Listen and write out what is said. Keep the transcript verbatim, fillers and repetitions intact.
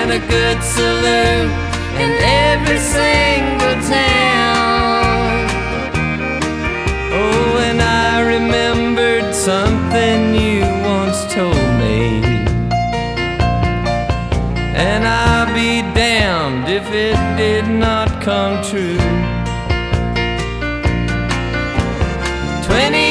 and a good saloon in every single town. Oh, and I remembered something you once told me, and I'll be damned if it did not come true. Twenty